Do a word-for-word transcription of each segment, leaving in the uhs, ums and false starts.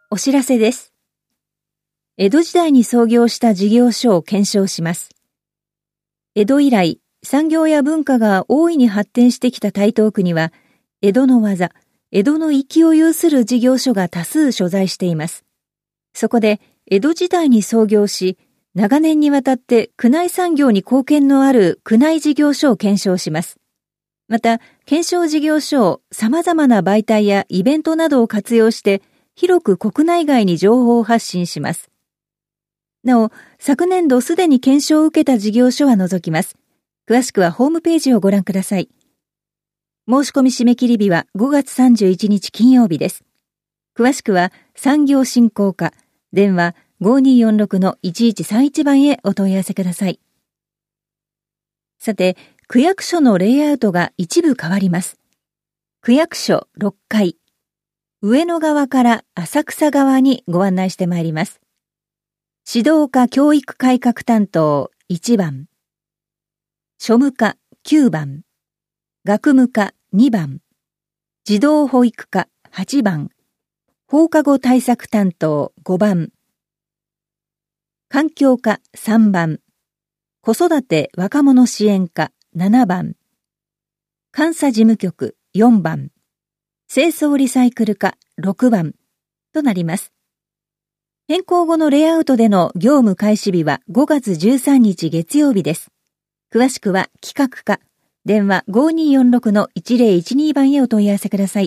お知らせです。江戸時代に創業した事業所を検証します。江戸以来、産業や文化が大いに発展してきた台東区には、江戸の技、江戸の粋を有する事業所が多数所在しています。そこで、江戸時代に創業し、長年にわたって区内産業に貢献のある区内事業所を検証します。また、検証事業所を様々な媒体やイベントなどを活用して、広く国内外に情報を発信します。なお、昨年度すでに検証を受けた事業所は除きます。詳しくはホームページをご覧ください。申し込み締め切り日はごがつさんじゅういちにち金曜日です。詳しくは産業振興課、電話 ごにーよんろくのいちいちさんいち 番へお問い合わせください。さて、区役所のレイアウトが一部変わります。区役所ろっかい、上野側から浅草側にご案内してまいります。指導課教育改革担当いちばん、庶務課きゅうばん、学務課にばん、児童保育課はちばん、放課後対策担当ごばん、環境課さんばん、子育て若者支援課ななばん、監査事務局よんばん、清掃リサイクル課ろくばんとなります。変更後のレイアウトでの業務開始日はごがつじゅうさんにち月曜日です。詳しくは企画課、電話 ごにーよんろくのいちぜろいちに 番へお問い合わせください。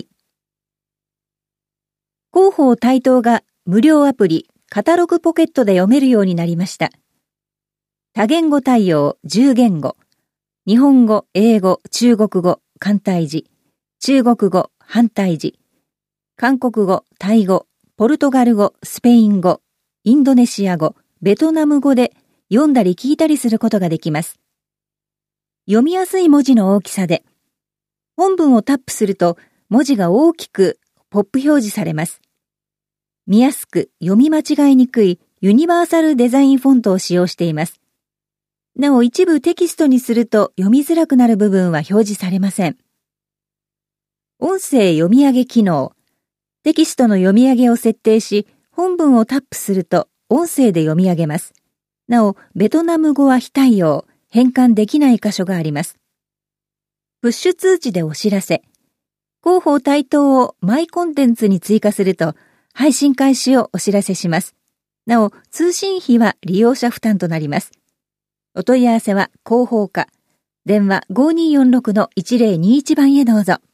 広報台東が無料アプリカタログポケットで読めるようになりました。多言語対応じゅうげんご、日本語、英語、中国語、簡体字、中国語、繁体字、韓国語、タイ語、ポルトガル語、スペイン語、インドネシア語、ベトナム語で読んだり聞いたりすることができます。読みやすい文字の大きさで、本文をタップすると文字が大きくポップ表示されます。見やすく読み間違いにくいユニバーサルデザインフォントを使用しています。なお一部テキストにすると読みづらくなる部分は表示されません。音声読み上げ機能。テキストの読み上げを設定し、本文をタップすると音声で読み上げます。なお、ベトナム語は非対応、変換できない箇所があります。プッシュ通知でお知らせ。広報台東をマイコンテンツに追加すると、配信開始をお知らせします。なお、通信費は利用者負担となります。お問い合わせは広報課、電話 ごにーよんろくのいちぜろにいち 番へどうぞ。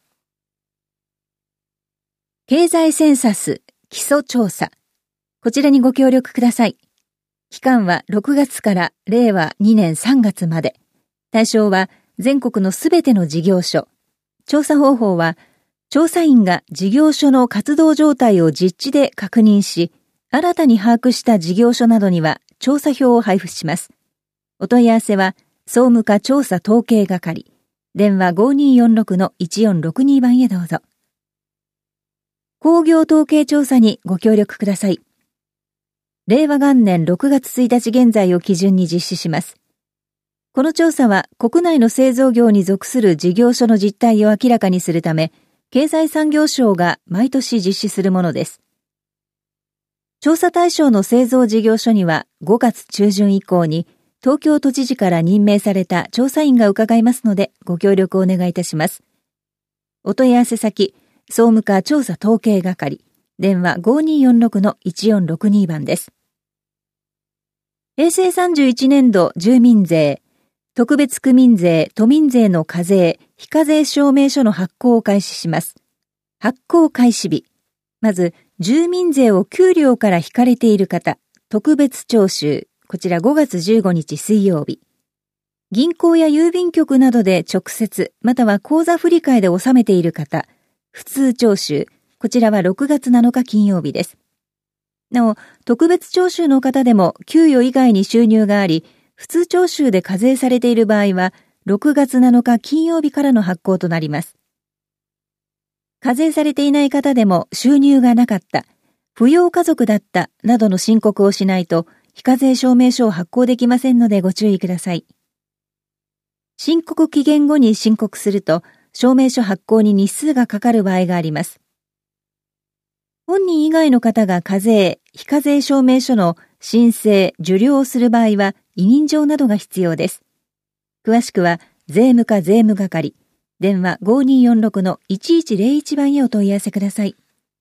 経済センサス基礎調査。こちらにご協力ください。期間はろくがつかられいわにねんさんがつまで。対象は全国のすべての事業所。調査方法は、調査員が事業所の活動状態を実地で確認し、新たに把握した事業所などには調査票を配布します。お問い合わせは、総務課調査統計係。電話 ごにーよんろくのいちよんろくに 番へどうぞ。工業統計調査にご協力ください。れいわ元年ろくがつついたち現在を基準に実施します。この調査は国内の製造業に属する事業所の実態を明らかにするため、経済産業省が毎年実施するものです。調査対象の製造事業所にはごがつちゅうじゅん以降に東京都知事から任命された調査員が伺いますのでご協力をお願いいたします。お問い合わせ先、総務課調査統計係、電話 ごにーよんろくのいちよんろくに 番です。へいせいさんじゅういちねんど住民税、特別区民税、都民税の課税、非課税証明書の発行を開始します。発行開始日。まず、住民税を給料から引かれている方、特別徴収、こちらごがつじゅうごにち水曜日。銀行や郵便局などで直接、または口座振替で納めている方、普通徴収、こちらはろくがつなのか金曜日です。なお、特別徴収の方でも給与以外に収入があり、普通徴収で課税されている場合は、ろくがつなのか金曜日からの発行となります。課税されていない方でも収入がなかった、扶養家族だったなどの申告をしないと、非課税証明書を発行できませんのでご注意ください。申告期限後に申告すると、証明書発行に日数がかかる場合があります。 本人以外の方が課税、非課税証明書の申請、受領をする場合は委任状などが必要です。詳しくは税務課税務係、電話 ごにーよんろくのいちいちゼロいち 番へお問い合わせください。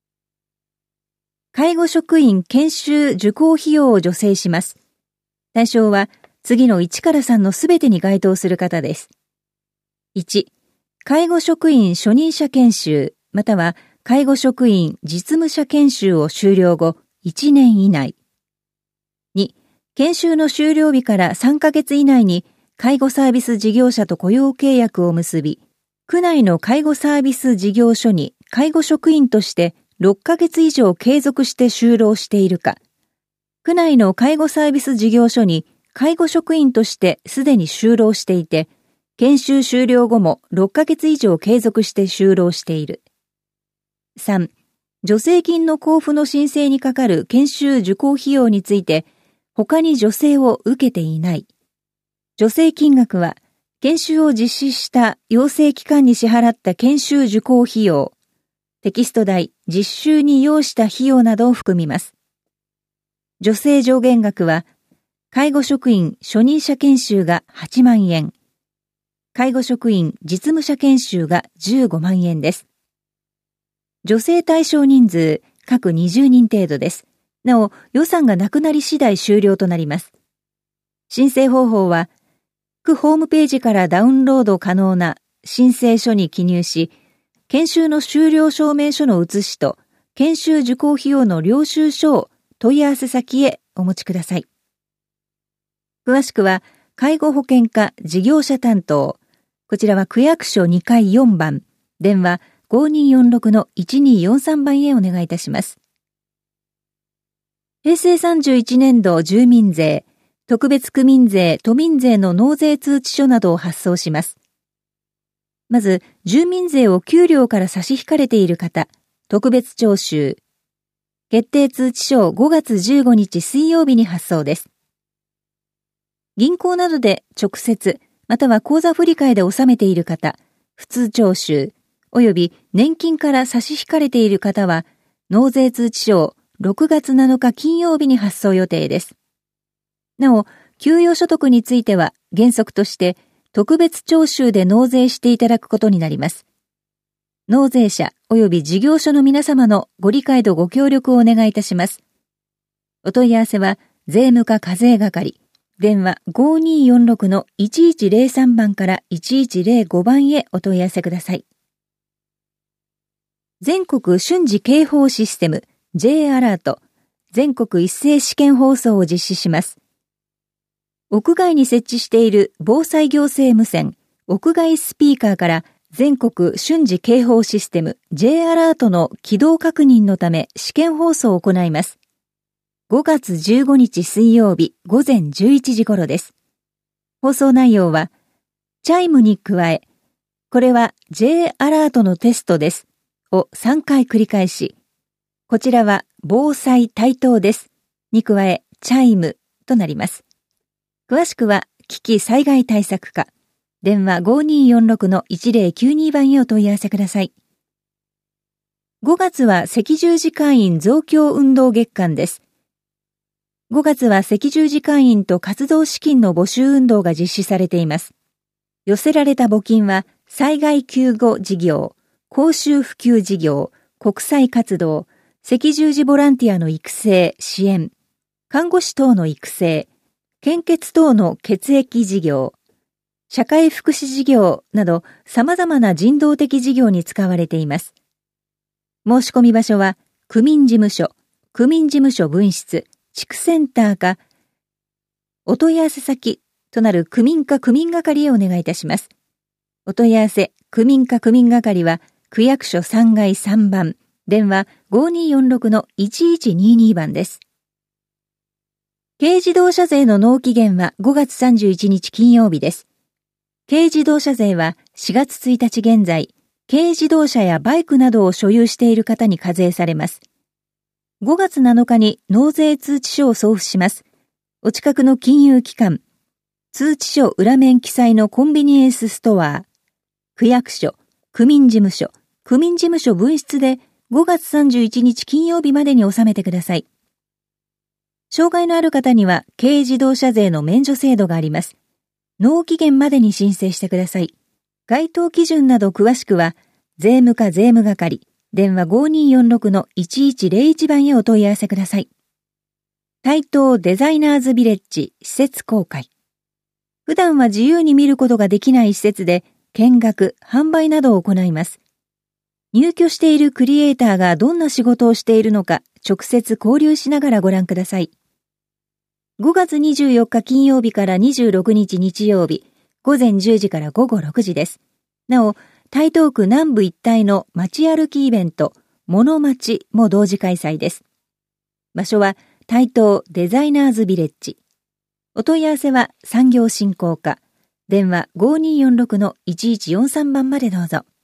介護職員研修受講費用を助成します。対象は次のいちからさんのすべてに該当する方です。いち、介護職員初任者研修、または介護職員実務者研修を終了後いちねん以内。に、研修の終了日からさんかげつ以内に介護サービス事業者と雇用契約を結び、区内の介護サービス事業所に介護職員としてろっかげつ以上継続して就労しているか、区内の介護サービス事業所に介護職員としてすでに就労していて、研修終了後もろっかげつ以上継続して就労している。さん、助成金の交付の申請にかかる研修受講費用について、他に助成を受けていない。助成金額は、研修を実施した養成機関に支払った研修受講費用、テキスト代、実習に要した費用などを含みます。助成上限額は、介護職員初任者研修がはちまんえん、介護職員実務者研修がじゅうごまんえんです。助成対象人数、各にじゅうにん程度です。なお、予算がなくなり次第終了となります。申請方法は、区ホームページからダウンロード可能な申請書に記入し、研修の終了証明書の写しと、研修受講費用の領収書を問い合わせ先へお持ちください。詳しくは、介護保険課事業者担当、こちらは区役所にかいよんばん、電話ごにーよんろくのいちにーよんさん 番へお願いいたします。平成さんじゅういちねん度住民税、特別区民税、都民税の納税通知書などを発送します。まず、住民税を給料から差し引かれている方、特別徴収。決定通知書をごがつじゅうごにち水曜日に発送です。銀行などで直接、または口座振替で納めている方、普通徴収、および年金から差し引かれている方は、納税通知書をろくがつなのか金曜日に発送予定です。なお、給与所得については原則として特別徴収で納税していただくことになります。納税者及び事業所の皆様のご理解とご協力をお願いいたします。お問い合わせは税務課課税係、電話 ごにーよんろくのいちいちゼロさん 番からいちいちゼロご番へお問い合わせください。全国瞬時警報システム J アラート、全国一斉試験放送を実施します。屋外に設置している防災行政無線、屋外スピーカーから全国瞬時警報システム J アラートの起動確認のため試験放送を行います。ごがつじゅうごにち水曜日ごぜんじゅういちじ頃です。放送内容は、チャイムに加え、これは J アラートのテストですをさんかい繰り返し、こちらは防災対等ですに加え、チャイムとなります。詳しくは危機災害対策課、電話 ごにーよんろくのいちゼロきゅうに 番へお問い合わせください。ごがつは赤十字会員増強運動月間です。ごがつは赤十字会員と活動資金の募集運動が実施されています。寄せられた募金は災害救護事業、公衆普及事業、国際活動、赤十字ボランティアの育成、支援、看護師等の育成、献血等の血液事業、社会福祉事業など様々な人道的事業に使われています。申し込み場所は、区民事務所、区民事務所分室、地区センターか、お問い合わせ先となる区民課区民係へお願いいたします。お問い合わせ、区民課区民係は、区役所さんがいさんばん、電話 ごにーよんろくのいちいちにに 番です。軽自動車税の納期限はごがつさんじゅういちにち金曜日です。軽自動車税はしがつついたち現在、軽自動車やバイクなどを所有している方に課税されます。ごがつなのかに納税通知書を送付します。お近くの金融機関、通知書裏面記載のコンビニエンスストア、区役所、区民事務所、区民事務所分室でごがつさんじゅういちにち金曜日までに納めてください。障害のある方には軽自動車税の免除制度があります。納期限までに申請してください。該当基準など詳しくは、税務課税務係、電話 ごにーよんろくのいちいちゼロいち 番へお問い合わせください。台東デザイナーズビレッジ施設公開。普段は自由に見ることができない施設で、見学、販売などを行います。入居しているクリエイターがどんな仕事をしているのか、直接交流しながらご覧ください。ごがつにじゅうよっか金曜日からにじゅうろくにち日曜日、午前じゅうじから午後ろくじです。なお、台東区南部一帯の街歩きイベント、モノマチも同時開催です。場所は台東デザイナーズビレッジ。お問い合わせは産業振興課、電話 ごにーよんろくのいちいちよんさん 番までどうぞ。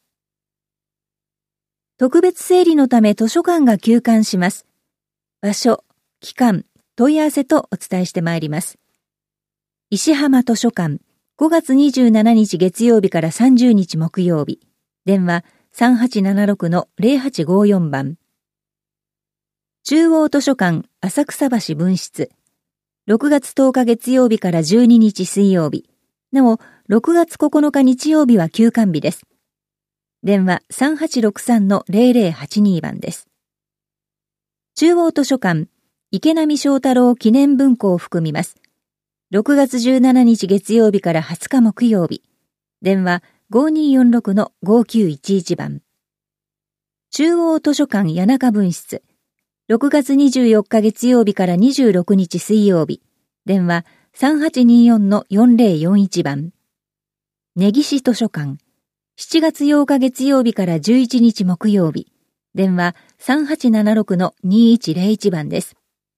特別整理のため図書館が休館します。場所、期間、問い合わせとお伝えしてまいります。石浜図書館、ごがつにじゅうしちにち月曜日からさんじゅうにち木曜日、電話 さんはちななろくのゼロはちごよん 番。中央図書館浅草橋分室、ろくがつとおか月曜日からじゅうににち水曜日、なおろくがつここのか日曜日は休館日です。電話 さんはちろくさんのゼロゼロはちに 番です。中央図書館池波正太郎記念文庫を含みます。ろくがつじゅうしちにち月曜日からはつか木曜日。電話 ごにーよんろくのごきゅういちいち 番。中央図書館谷中分室。ろくがつにじゅうよっか月曜日からにじゅうろくにち水曜日。電話 さんはちにーよんのよんゼロよんいち 番。根岸図書館。しちがつようか月曜日からじゅういちにち木曜日。電話 さんはちななろくのにいちゼロいち 番です。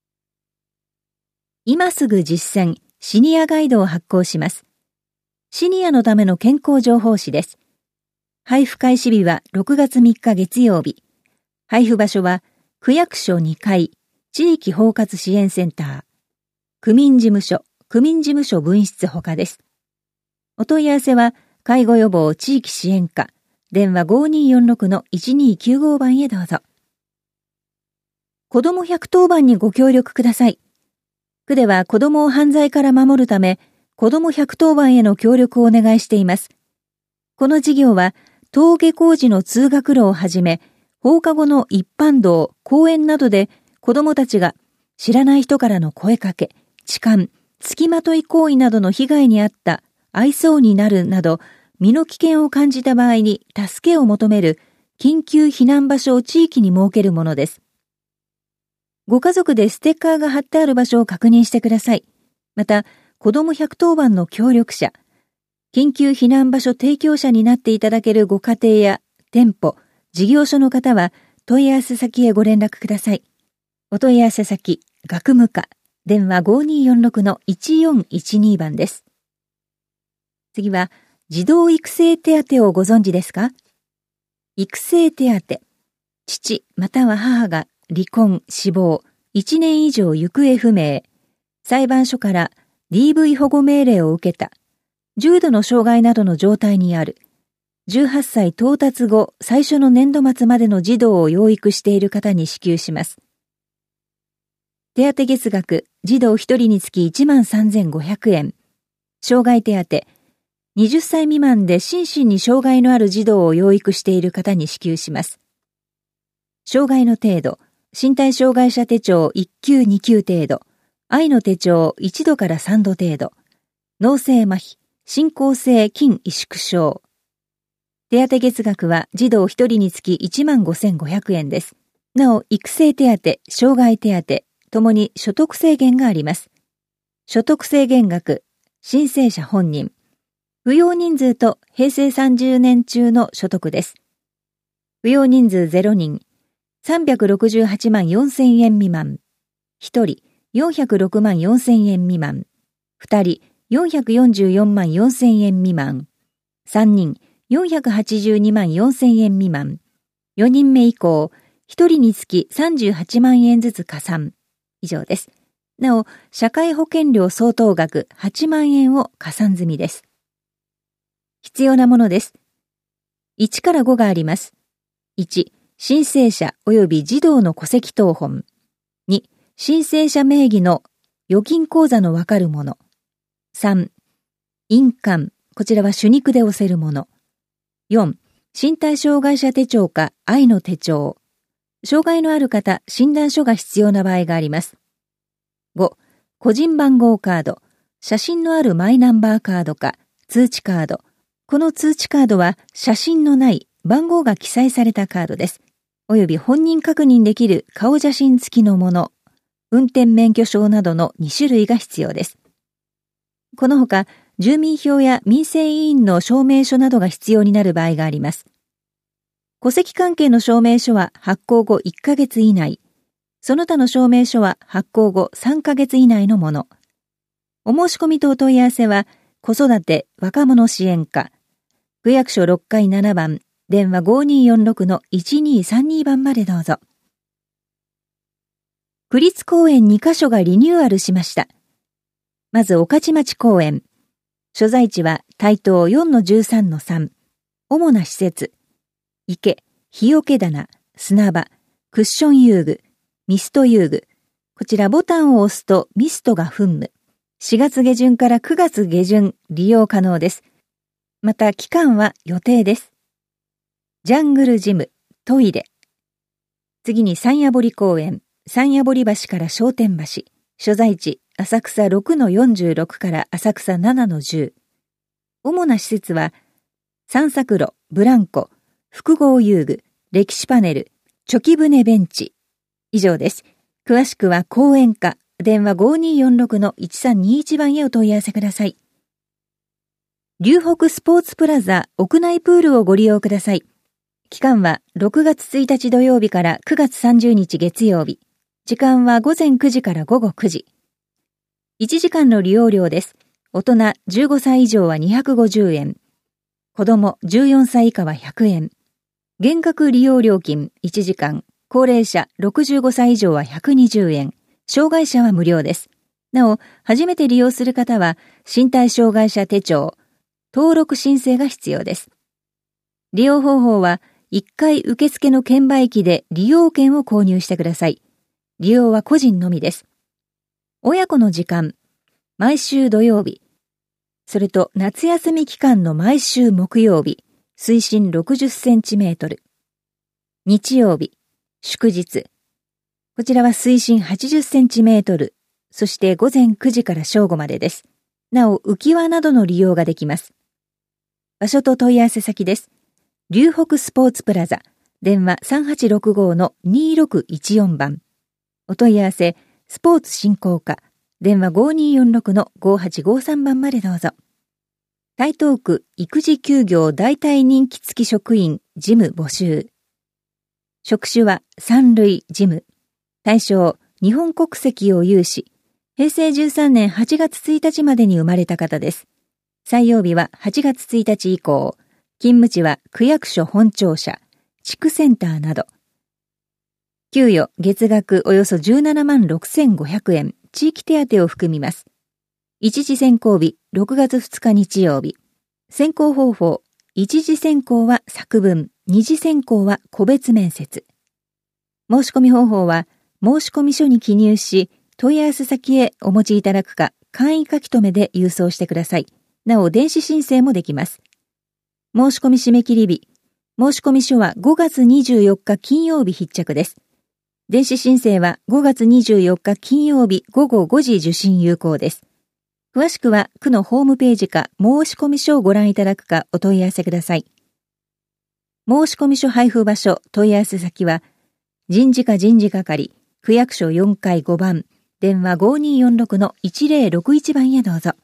今すぐ実践シニアガイドを発行します。シニアのための健康情報誌です。配布開始日はろくがつみっか月曜日。配布場所は区役所にかい、地域包括支援センター、区民事務所、区民事務所分室ほかです。お問い合わせは介護予防地域支援課、電話 ごにーよんろくのいちにーきゅうご 番へどうぞ。子どもひゃくとお番にご協力ください。区では子どもを犯罪から守るため、子どもひゃくとお番への協力をお願いしています。この事業は、登下校時の通学路をはじめ、放課後の一般道、公園などで子どもたちが知らない人からの声かけ、痴漢、付きまとい行為などの被害に遭った愛想になるなど、身の危険を感じた場合に助けを求める緊急避難場所を地域に設けるものです。ご家族でステッカーが貼ってある場所を確認してください。また、子どもひゃくとお番の協力者、緊急避難場所提供者になっていただけるご家庭や店舗、事業所の方は問い合わせ先へご連絡ください。お問い合わせ先、学務課、電話 ごにーよんろくのいちよんいちに 番です。次は、児童育成手当をご存知ですか？育成手当、父または母が離婚、死亡、いちねん以上行方不明、裁判所から ディーブイ 保護命令を受けた、重度の障害などの状態にある、じゅうはっさい到達後最初の年度末までの児童を養育している方に支給します。手当月額、児童ひとりにつきいちまんさんぜんごひゃくえん、障害手当、はたち未満で心身に障害のある児童を養育している方に支給します。障害の程度、身体障害者手帳いっきゅうにきゅう程度、愛の手帳いちどからさんど程度、脳性麻痺、進行性筋萎縮症。手当月額は児童ひとりにつきいちまんごせんごひゃくえんです。なお、育成手当、障害手当、ともに所得制限があります。所得制限額、申請者本人、扶養人数とへいせいさんじゅうねん中の所得です。扶養人数ゼロにん、さんびゃくろくじゅうはちまんよんせんえん未満、ひとりよんひゃくろくまんよんせんえん未満、ふたりよんひゃくよんじゅうよんまんよんせんえん未満、さんにんよんひゃくはちじゅうにまんよんせんえん未満、よにんめ以降、ひとりにつきさんじゅうはちまんえんずつ加算。以上です。なお、社会保険料相当額はちまんえんを加算済みです。必要なものです。いちからごがあります。いち、 申請者及び児童の戸籍謄本。に、申請者名義の預金口座のわかるもの。さん、印鑑。こちらは手肉で押せるもの。よん、身体障害者手帳か愛の手帳。障害のある方、診断書が必要な場合があります。ご、個人番号カード。写真のあるマイナンバーカードか通知カード。この通知カードは写真のない番号が記載されたカードです。および本人確認できる顔写真付きのもの。運転免許証などのに種類が必要です。このほか、住民票や民生委員の証明書などが必要になる場合があります。戸籍関係の証明書は発行後いっかげつ以内、その他の証明書は発行後さんかげつ以内のもの。お申し込みとお問い合わせは、子育て若者支援課、区役所ろっかいななばん、電話 ごにーよんろくのいちにーさんに 番までどうぞ。区立公園にカ所がリニューアルしました。まず、御徒町公園。所在地は台東 よんのじゅうさんのさん。主な施設。池、日よけ棚、砂場、クッション遊具、ミスト遊具。こちらボタンを押すとミストが噴霧。しがつげじゅんからくがつげじゅん利用可能です。また期間は予定です。ジャングルジム、トイレ。次に山谷堀公園。山谷堀橋から商店橋。所在地、浅草 ろくのよんじゅうろく から浅草 ななのじゅう。主な施設は、散策路、ブランコ、複合遊具、歴史パネル、チョキ船ベンチ。以上です。詳しくは公園課、電話 ごにーよんろくのいちさんにいち 番へお問い合わせください。龍北スポーツプラザ屋内プールをご利用ください。期間はろくがつついたち土曜日からくがつさんじゅうにち月曜日。時間はごぜんくじからごごくじ。いちじかんの利用料です。大人じゅうごさい以上はにひゃくごじゅうえん。子供じゅうよんさい以下はひゃくえん。減額利用料金いちじかん。高齢者ろくじゅうごさい以上はひゃくにじゅうえん。障害者は無料です。なお、初めて利用する方は身体障害者手帳、登録申請が必要です。利用方法はいっかい受付の券売機で利用券を購入してください。利用は個人のみです。親子の時間、毎週土曜日、それと夏休み期間の毎週木曜日、水深ろくじゅっセンチメートル。日曜日、祝日。こちらは水深はちじゅっセンチメートル、そして午前くじから正午までです。なお、浮き輪などの利用ができます。場所と問い合わせ先です。龍北スポーツプラザ、電話 さんはちろくごのにろくいちよん 番。お問い合わせ、スポーツ振興課、電話 ごにーよんろくのごはちごさん 番までどうぞ。台東区育児休業代替任期付き職員事務募集。職種は三類事務。対象、日本国籍を有し、へいせいじゅうさんねんはちがつついたちまでに生まれた方です。採用日ははちがつついたち以降、勤務地は区役所本庁舎、地区センターなど。給与月額およそじゅうななまんろくせんごひゃくえん、地域手当を含みます。一次選考日ろくがつふつか日曜日。選考方法、一次選考は作文、二次選考は個別面接。申し込み方法は、申込書に記入し、問い合わせ先へお持ちいただくか、簡易書き留めで郵送してください。なお、電子申請もできます。申し込み締め切り日、申込書はごがつにじゅうよっか金曜日必着です。電子申請はごがつにじゅうよっか金曜日ごごごじ受信有効です。詳しくは区のホームページか申込書をご覧いただくかお問い合わせください。申込書配布場所問い合わせ先は人事課人事係区役所よんかいごばん電話 ごにーよんろくのいちぜろろくいち 番へどうぞ。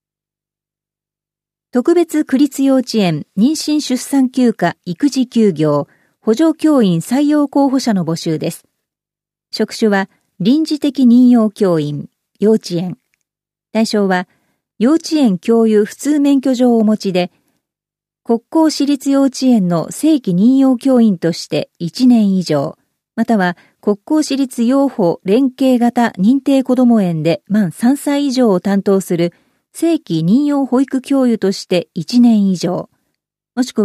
特別区立幼稚園妊娠出産休暇育児休業補助教員採用候補者の募集です。職種は臨時的任用教員、幼稚園。対象は幼稚園教諭普通免許状をお持ちで、国公私立幼稚園の正規任用教員としていちねん以上、または国公私立幼保連携型認定こども園で満さんさい以上を担当する正規任用保育教諭としていちねん以上、もしくは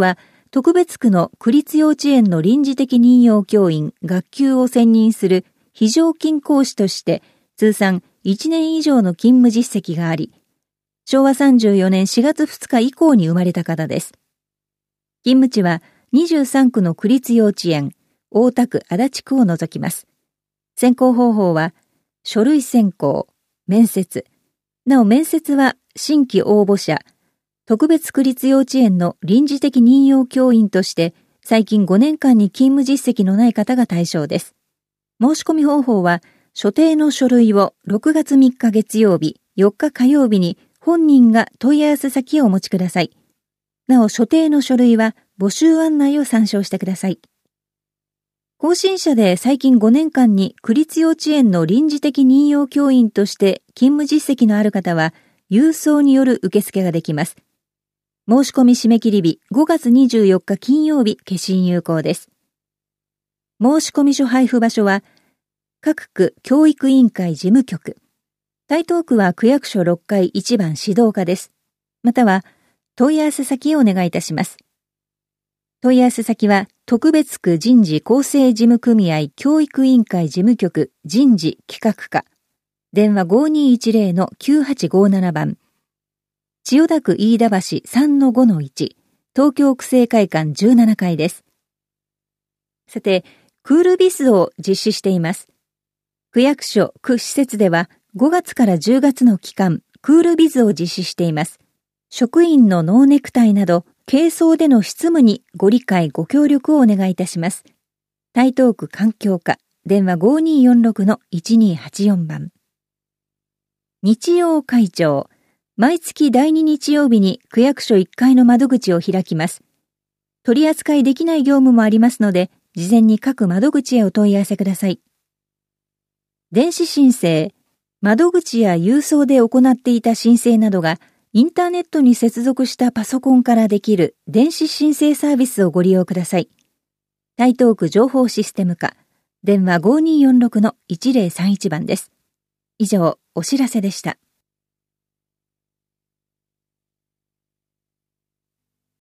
特別区の区立幼稚園の臨時的任用教員、学級を専任する非常勤講師として通算いちねん以上の勤務実績があり、しょうわさんじゅうよねんしがつふつか以降に生まれた方です。勤務地はにじゅうさんくの区立幼稚園、大田区足立区を除きます。選考方法は書類選考、面接。なお面接は新規応募者、特別区立幼稚園の臨時的任用教員として最近ごねんかんに勤務実績のない方が対象です。申し込み方法は所定の書類をろくがつみっか月曜日、よっか火曜日に本人が問い合わせ先をお持ちください。なお所定の書類は募集案内を参照してください。更新者で最近ごねんかんに区立幼稚園の臨時的任用教員として勤務実績のある方は郵送による受付ができます。申し込み締め切り日ごがつにじゅうよっか金曜日消印有効です。申込書配布場所は各区教育委員会事務局。台東区は区役所ろっかいいちばん指導課です。または問い合わせ先へお願いいたします。問い合わせ先は特別区人事構成事務組合教育委員会事務局人事企画課。電話 ごにーいちぜろのきゅうはちごなな 番。千代田区飯田橋 さんのごのいち、東京区政会館じゅうななかいです。さて、クールビズを実施しています。区役所、区施設ではごがつからじゅうがつの期間、クールビズを実施しています。職員のノーネクタイなど、軽装での執務にご理解ご協力をお願いいたします。台東区環境課、電話 ごにーよんろくのいちにーはちよん 番。日曜会長、毎月だいに日曜日に区役所いっかいの窓口を開きます。取り扱いできない業務もありますので、事前に各窓口へお問い合わせください。電子申請、窓口や郵送で行っていた申請などが、インターネットに接続したパソコンからできる電子申請サービスをご利用ください。台東区情報システム課、電話 ごにーよんろくのいちぜろさんいち 番です。以上、お知らせでした。